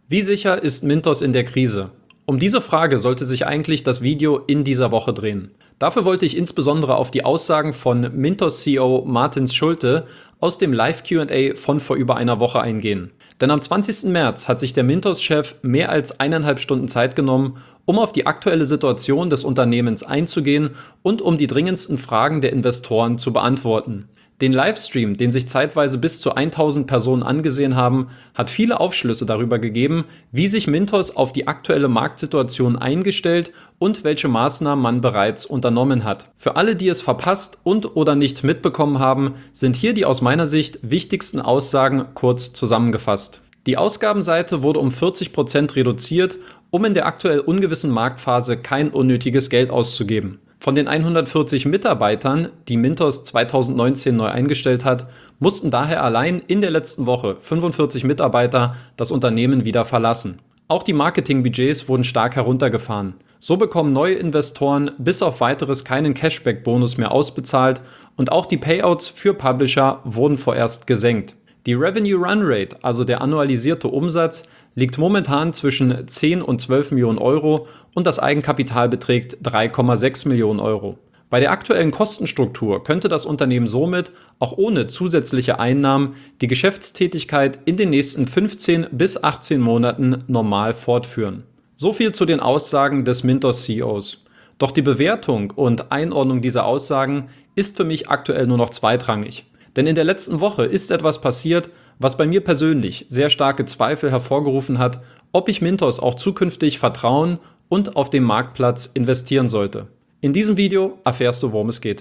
Wie sicher ist Mintos in der Krise? Um diese Frage sollte sich eigentlich das Video in dieser Woche drehen. Dafür wollte ich insbesondere auf die Aussagen von Mintos-CEO Martin Schulte aus dem Live-Q&A von vor über einer Woche eingehen. Denn am 20. März hat sich der Mintos-Chef mehr als 1,5 Stunden Zeit genommen, um auf die aktuelle Situation des Unternehmens einzugehen und um die dringendsten Fragen der Investoren zu beantworten. Den Livestream, den sich zeitweise bis zu 1000 Personen angesehen haben, hat viele Aufschlüsse darüber gegeben, wie sich Mintos auf die aktuelle Marktsituation eingestellt und welche Maßnahmen man bereits unternommen hat. Für alle, die es verpasst und/oder nicht mitbekommen haben, sind hier die aus meiner Sicht wichtigsten Aussagen kurz zusammengefasst. Die Ausgabenseite wurde um 40% reduziert, um in der aktuell ungewissen Marktphase kein unnötiges Geld auszugeben. Von den 140 Mitarbeitern, die Mintos 2019 neu eingestellt hat, mussten daher allein in der letzten Woche 45 Mitarbeiter das Unternehmen wieder verlassen. Auch die Marketingbudgets wurden stark heruntergefahren. So bekommen neue Investoren bis auf weiteres keinen Cashback-Bonus mehr ausbezahlt und auch die Payouts für Publisher wurden vorerst gesenkt. Die Revenue Run Rate, also der annualisierte Umsatz, liegt momentan zwischen 10 und 12 Millionen Euro und das Eigenkapital beträgt 3,6 Millionen Euro. Bei der aktuellen Kostenstruktur könnte das Unternehmen somit auch ohne zusätzliche Einnahmen die Geschäftstätigkeit in den nächsten 15 bis 18 Monaten normal fortführen. So viel zu den Aussagen des Mintos-CEOs. Doch die Bewertung und Einordnung dieser Aussagen ist für mich aktuell nur noch zweitrangig. Denn in der letzten Woche ist etwas passiert, was bei mir persönlich sehr starke Zweifel hervorgerufen hat, ob ich Mintos auch zukünftig vertrauen und auf dem Marktplatz investieren sollte. In diesem Video erfährst du, worum es geht.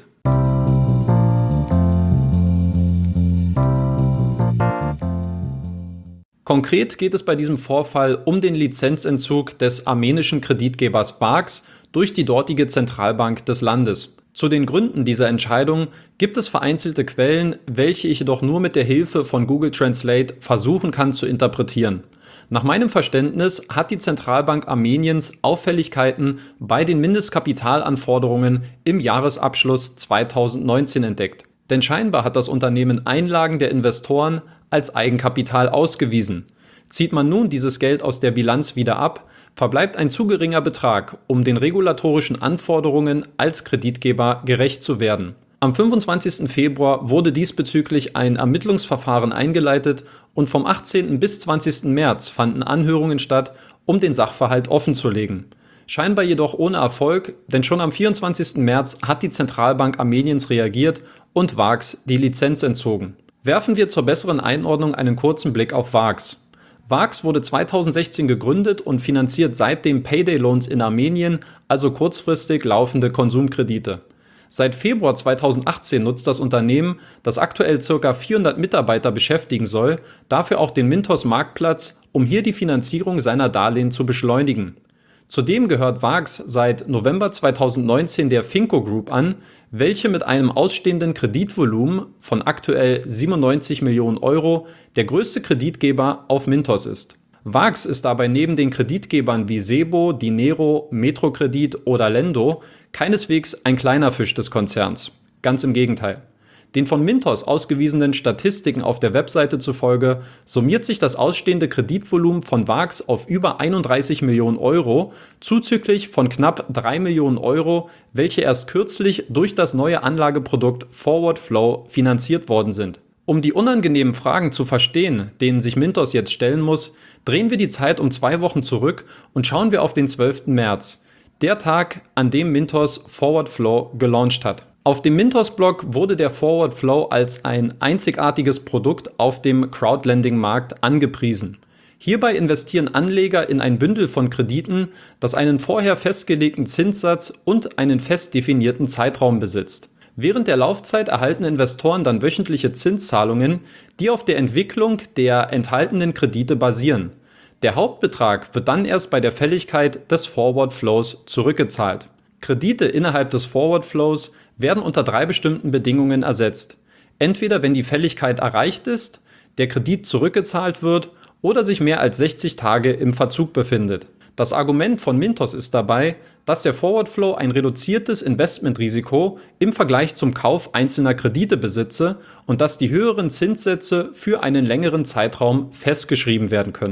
Konkret geht es bei diesem Vorfall um den Lizenzentzug des armenischen Kreditgebers Barks durch die dortige Zentralbank des Landes. Zu den Gründen dieser Entscheidung gibt es vereinzelte Quellen, welche ich jedoch nur mit der Hilfe von Google Translate versuchen kann zu interpretieren. Nach meinem Verständnis hat die Zentralbank Armeniens Auffälligkeiten bei den Mindestkapitalanforderungen im Jahresabschluss 2019 entdeckt. Denn scheinbar hat das Unternehmen Einlagen der Investoren als Eigenkapital ausgewiesen. Zieht man nun dieses Geld aus der Bilanz wieder ab, verbleibt ein zu geringer Betrag, um den regulatorischen Anforderungen als Kreditgeber gerecht zu werden. Am 25. Februar wurde diesbezüglich ein Ermittlungsverfahren eingeleitet und vom 18. bis 20. März fanden Anhörungen statt, um den Sachverhalt offenzulegen. Scheinbar jedoch ohne Erfolg, denn schon am 24. März hat die Zentralbank Armeniens reagiert und VAX die Lizenz entzogen. Werfen wir zur besseren Einordnung einen kurzen Blick auf VAX. VAX wurde 2016 gegründet und finanziert seitdem Payday-Loans in Armenien, also kurzfristig laufende Konsumkredite. Seit Februar 2018 nutzt das Unternehmen, das aktuell ca. 400 Mitarbeiter beschäftigen soll, dafür auch den Mintos-Marktplatz, um hier die Finanzierung seiner Darlehen zu beschleunigen. Zudem gehört VAX seit November 2019 der Finco Group an, welche mit einem ausstehenden Kreditvolumen von aktuell 97 Millionen Euro der größte Kreditgeber auf Mintos ist. VAX ist dabei neben den Kreditgebern wie Sebo, Dinero, Metrokredit oder Lendo keineswegs ein kleiner Fisch des Konzerns. Ganz im Gegenteil. Den von Mintos ausgewiesenen Statistiken auf der Webseite zufolge summiert sich das ausstehende Kreditvolumen von VAX auf über 31 Millionen Euro, zuzüglich von knapp 3 Millionen Euro, welche erst kürzlich durch das neue Anlageprodukt Forward Flow finanziert worden sind. Um die unangenehmen Fragen zu verstehen, denen sich Mintos jetzt stellen muss, drehen wir die Zeit um 2 Wochen zurück und schauen wir auf den 12. März, der Tag, an dem Mintos Forward Flow gelauncht hat. Auf dem Mintos-Blog wurde der Forward Flow als ein einzigartiges Produkt auf dem Crowdlending-Markt angepriesen. Hierbei investieren Anleger in ein Bündel von Krediten, das einen vorher festgelegten Zinssatz und einen fest definierten Zeitraum besitzt. Während der Laufzeit erhalten Investoren dann wöchentliche Zinszahlungen, die auf der Entwicklung der enthaltenen Kredite basieren. Der Hauptbetrag wird dann erst bei der Fälligkeit des Forward Flows zurückgezahlt. Kredite innerhalb des Forward Flows werden unter 3 bestimmten Bedingungen ersetzt. Entweder wenn die Fälligkeit erreicht ist, der Kredit zurückgezahlt wird oder sich mehr als 60 Tage im Verzug befindet. Das Argument von Mintos ist dabei, dass der Forward Flow ein reduziertes Investmentrisiko im Vergleich zum Kauf einzelner Kredite besitze und dass die höheren Zinssätze für einen längeren Zeitraum festgeschrieben werden können.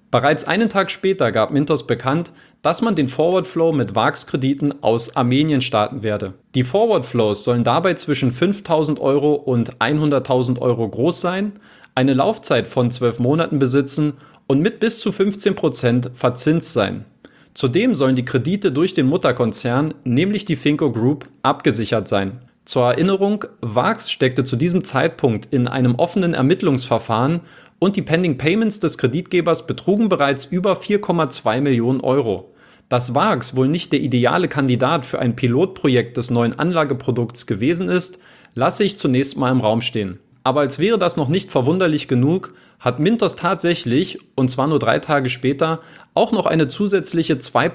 Bereits einen Tag später gab Mintos bekannt, dass man den Forward Flow mit VAX-Krediten aus Armenien starten werde. Die Forward Flows sollen dabei zwischen 5.000 Euro und 100.000 Euro groß sein, eine Laufzeit von 12 Monaten besitzen und mit bis zu 15% verzinst sein. Zudem sollen die Kredite durch den Mutterkonzern, nämlich die Finco Group, abgesichert sein. Zur Erinnerung, VAX steckte zu diesem Zeitpunkt in einem offenen Ermittlungsverfahren und die Pending Payments des Kreditgebers betrugen bereits über 4,2 Millionen Euro. Dass VAX wohl nicht der ideale Kandidat für ein Pilotprojekt des neuen Anlageprodukts gewesen ist, lasse ich zunächst mal im Raum stehen. Aber als wäre das noch nicht verwunderlich genug, hat Mintos tatsächlich, und zwar nur 3 Tage später, auch noch eine zusätzliche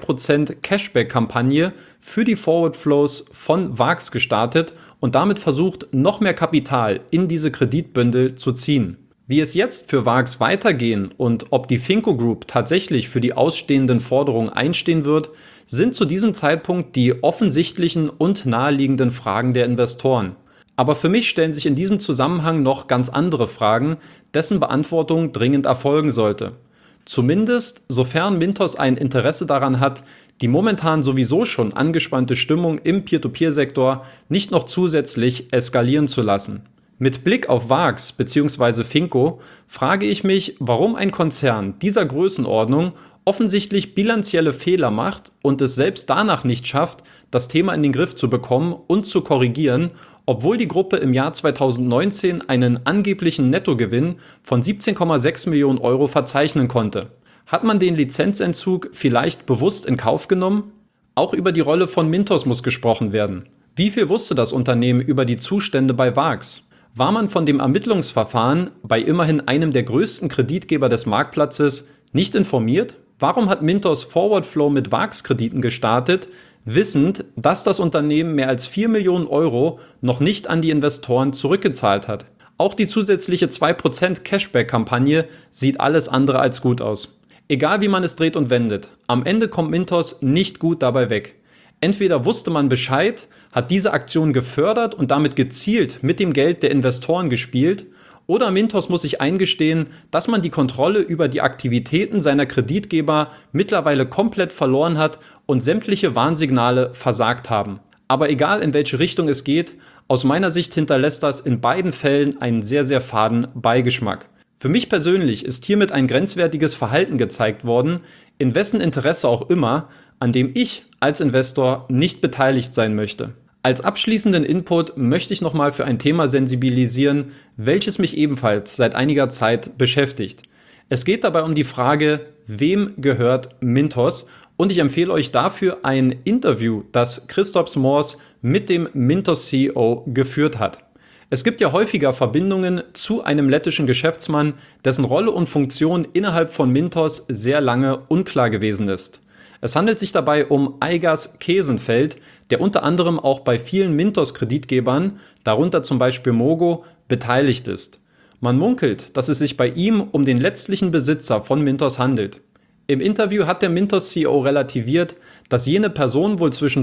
2% Cashback-Kampagne für die Forward Flows von VAX gestartet und damit versucht, noch mehr Kapital in diese Kreditbündel zu ziehen. Wie es jetzt für VAX weitergehen und ob die Finco Group tatsächlich für die ausstehenden Forderungen einstehen wird, sind zu diesem Zeitpunkt die offensichtlichen und naheliegenden Fragen der Investoren. Aber für mich stellen sich in diesem Zusammenhang noch ganz andere Fragen, dessen Beantwortung dringend erfolgen sollte. Zumindest sofern Mintos ein Interesse daran hat, die momentan sowieso schon angespannte Stimmung im Peer-to-Peer-Sektor nicht noch zusätzlich eskalieren zu lassen. Mit Blick auf VAX bzw. Finco frage ich mich, warum ein Konzern dieser Größenordnung offensichtlich bilanzielle Fehler macht und es selbst danach nicht schafft, das Thema in den Griff zu bekommen und zu korrigieren, obwohl die Gruppe im Jahr 2019 einen angeblichen Nettogewinn von 17,6 Millionen Euro verzeichnen konnte. Hat man den Lizenzentzug vielleicht bewusst in Kauf genommen? Auch über die Rolle von Mintos muss gesprochen werden. Wie viel wusste das Unternehmen über die Zustände bei VAX? War man von dem Ermittlungsverfahren bei immerhin einem der größten Kreditgeber des Marktplatzes nicht informiert? Warum hat Mintos Forward Flow mit VAX-Krediten gestartet, wissend, dass das Unternehmen mehr als 4 Millionen Euro noch nicht an die Investoren zurückgezahlt hat? Auch die zusätzliche 2% Cashback-Kampagne sieht alles andere als gut aus. Egal wie man es dreht und wendet, am Ende kommt Mintos nicht gut dabei weg. Entweder wusste man Bescheid, hat diese Aktion gefördert und damit gezielt mit dem Geld der Investoren gespielt, oder Mintos muss sich eingestehen, dass man die Kontrolle über die Aktivitäten seiner Kreditgeber mittlerweile komplett verloren hat und sämtliche Warnsignale versagt haben. Aber egal in welche Richtung es geht, aus meiner Sicht hinterlässt das in beiden Fällen einen sehr, sehr faden Beigeschmack. Für mich persönlich ist hiermit ein grenzwertiges Verhalten gezeigt worden, in wessen Interesse auch immer, an dem ich als Investor nicht beteiligt sein möchte. Als abschließenden Input möchte ich nochmal für ein Thema sensibilisieren, welches mich ebenfalls seit einiger Zeit beschäftigt. Es geht dabei um die Frage, wem gehört Mintos? Und ich empfehle euch dafür ein Interview, das Christoph Smors mit dem Mintos CEO geführt hat. Es gibt ja häufiger Verbindungen zu einem lettischen Geschäftsmann, dessen Rolle und Funktion innerhalb von Mintos sehr lange unklar gewesen ist. Es handelt sich dabei um Aigars Kesenfeld, der unter anderem auch bei vielen Mintos-Kreditgebern, darunter zum Beispiel Mogo, beteiligt ist. Man munkelt, dass es sich bei ihm um den letztlichen Besitzer von Mintos handelt. Im Interview hat der Mintos-CEO relativiert, dass jene Person wohl zwischen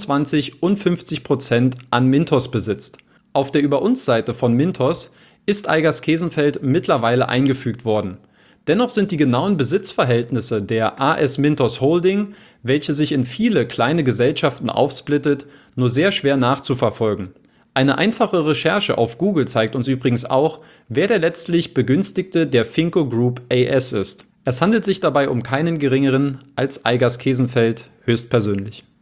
25 und 50% an Mintos besitzt. Auf der Über-uns-Seite von Mintos ist Aigars Kesenfeld mittlerweile eingefügt worden. Dennoch sind die genauen Besitzverhältnisse der AS Mintos Holding, welche sich in viele kleine Gesellschaften aufsplittet, nur sehr schwer nachzuverfolgen. Eine einfache Recherche auf Google zeigt uns übrigens auch, wer der letztlich Begünstigte der Finco Group AS ist. Es handelt sich dabei um keinen geringeren als Aigars Kesenfeld höchstpersönlich.